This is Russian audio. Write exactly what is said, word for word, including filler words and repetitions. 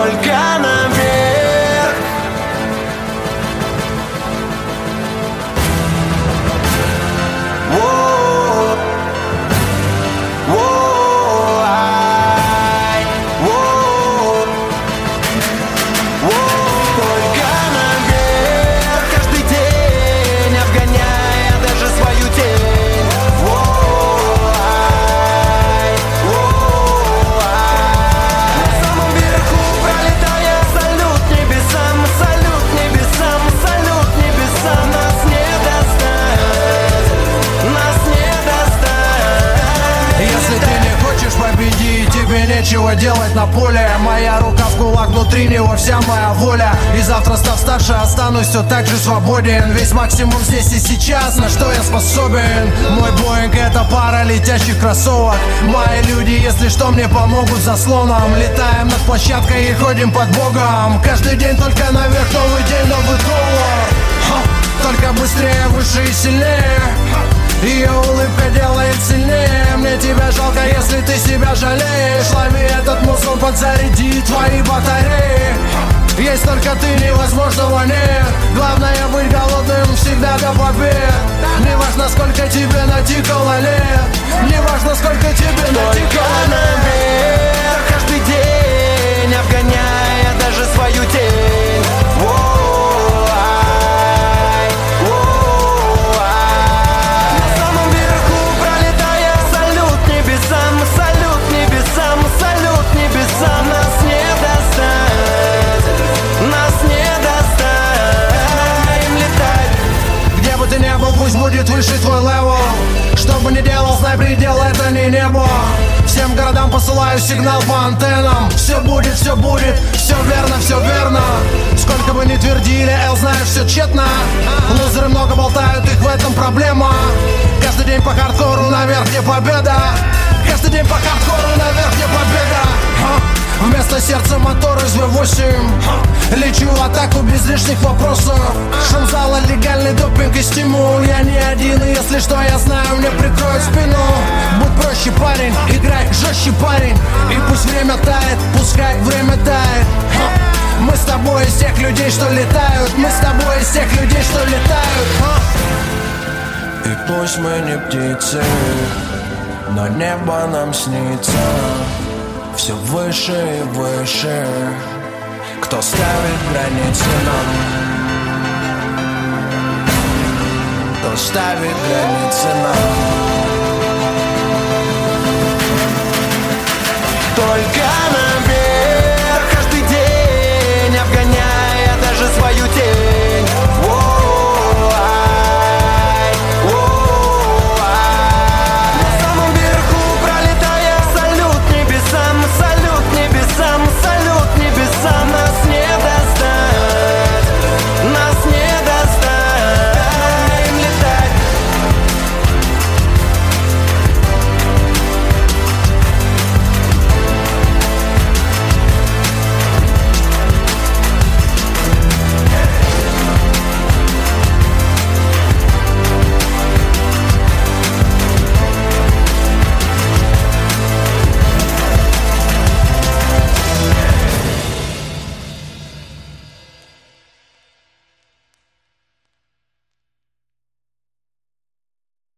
только наверх. Воу, воу, ай, воу, воу, только наверх. Каждый день обгоняя даже свою тень. Воу, ай, воу, ай. На самом верху пролетая салют небесам, салют небесам, салют небесам. Нас не достать, нас не достать. Если ты не хочешь победить, тебе нечего делать на поле. Моя рука в кулак, внутри него вся моя воля. И завтра, став старше, останусь все так же свободен. Весь максимум здесь и сейчас, на что я способен. Мой Боинг — это пара летящих кроссовок. Мои люди, если что, мне помогут заслоном. Летаем над площадкой и ходим под Богом. Каждый день только наверх, новый день, новый доллар. Ха! Только быстрее, выше и сильнее. Ее улыбка делает сильнее. Мне тебя жалко, если ты себя жалеешь. Лови этот мусор, подзаряди твои батареи. Есть только ты, невозможного нет. Главное быть голодным всегда до побед. Не важно, сколько тебе натикало лет. Не важно, сколько тебе натикало Только наверх, каждый день обгоняя даже свою тень. Воу, ай, воу, ай. На самом верху пролетая салют небесам, салют небесам, салют небесам. Нас не достать, нас не достать. Им летать. Где бы ты ни был, пусть будет выше твой левел. Что бы ни делал, знай, предел — это не небо. Всем городам посылаю сигнал по антеннам. Все будет, все будет, все верно, все верно. Сколько бы ни твердили, эл, знаешь, все тщетно. Лузеры много болтают, их в этом проблема. Каждый день по хардкору, наверх, где победа. Каждый день по хардкору, наверх, где победа. Ха! Вместо сердца мотор из вэ восемь. Лечу в атаку без лишних вопросов. Шум зала, легальный допинг и стимул. Я не один, и если что, я знаю, мне прикроют спину. Будь проще, парень, играй жестче, парень. И пусть время тает, пускай время тает. Ха! Мы с тобой из тех людей, что летают. Мы с тобой из тех людей, что летают. Ха! И пусть мы не птицы, но небо нам снится. Все выше и выше. Кто ставит границы нам? Кто ставит границы нам? Только